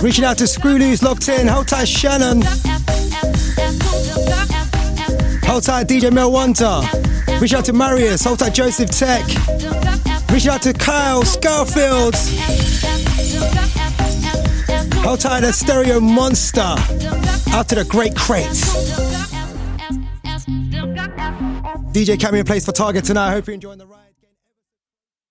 Reaching out to Screwloose locked in. Hold tight, Shannon. Hold tight, DJ Mel Wonder. Reach out to Marius. Hold tight, Joseph Tech. Reach out to Kyle Scarfield. Hold tight, the Stereo Monster. Out to the Great Crates. DJ Cameo plays for Target tonight. I hope you're enjoying the ride.